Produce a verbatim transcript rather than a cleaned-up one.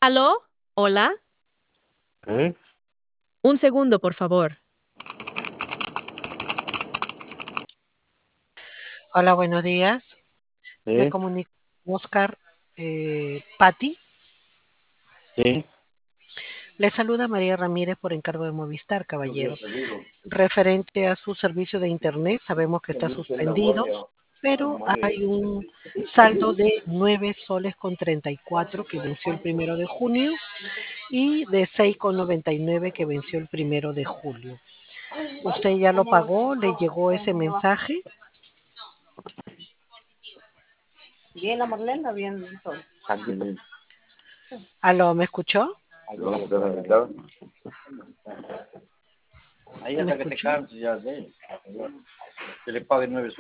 ¿Aló? ¿Hola? ¿Eh? Un segundo, por favor. Hola, buenos días. Me ¿Eh? comunico con Oscar eh, Patti. ¿Sí? Le saluda María Ramírez por encargo de Movistar, caballero. Referente a su servicio de Internet, sabemos que está suspendido, pero hay un saldo de nueve soles con treinta y cuatro que venció el primero de junio y de seis con noventa y nueve que venció el primero de julio. ¿Usted ya lo pagó? ¿Le llegó ese mensaje? Bien la Marlena, bien el sol. Aquí. ¿Aló, me escuchó? Ahí ¿Me hasta que te escuchó? canses ya de. Que le pague nueve